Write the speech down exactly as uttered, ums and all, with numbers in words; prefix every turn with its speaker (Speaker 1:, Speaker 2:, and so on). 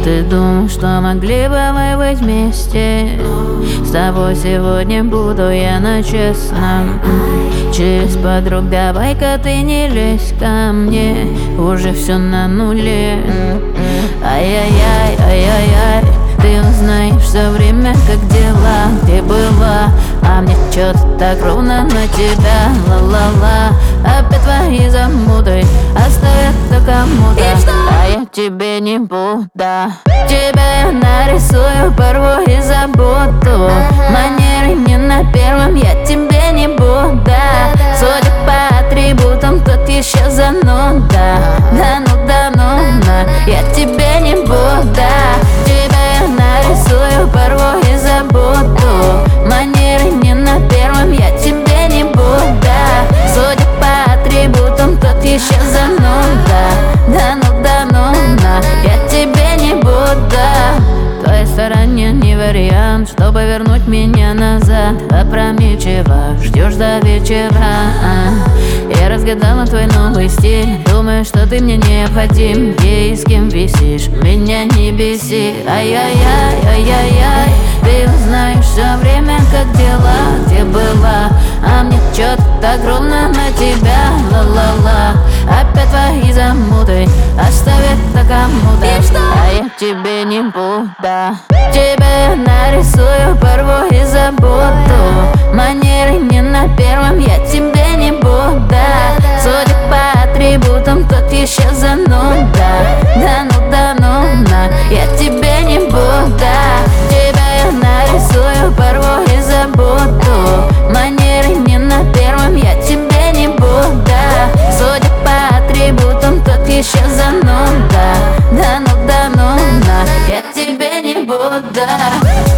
Speaker 1: Ты думал, что могли бы мы быть вместе? С тобой сегодня буду я на честном. Через подруг давай-ка ты не лезь ко мне, уже все на нуле. Ай-яй-яй, ай-яй-яй, ты узнаешь все время, как дела, где была. А мне чё-то так ровно на тебя, ла-ла-ла. Опять твои замуты оставят только кому-то, а я тебе не буду. Тебя я нарисую, порву и забуду. Манеры не на первом, я тебе не буду. Судя по атрибутам, тут еще зануда. Да ну да ну на, я тебе не буду. Тебя я нарисую, порву и забуду. Манеры не на первом, я тебе не буду. Судя по атрибутам, тут еще зануда. Да ну да ну на, я тебе не буду. Твоя стороне не вариант, чтобы вернуть меня назад. Опрометчиво ждешь до вечера. Я разгадала твой новый стиль, думаю, что ты мне необходим. Где и с кем висишь, меня не беси. Ай-яй-яй, ай-яй-яй, ты узнаешь все время, как дела, где была. А мне чё-то так ровно на тебя, ла-ла-ла. Опять твои замуты оставят так кому-то, а я тебе не буду. Тебя я нарисую, порву и забуду. Манеры не на первом, я тебе не буду. Судя по атрибутам, тут еще зануда. Да ну да ну на, я тебе не буду. Тебя я нарисую, порву и забуду. Манеры не на первом, я тебе не буду. Судя по атрибутам, тут еще зануда. Да ну да ну на, я тебе не буду.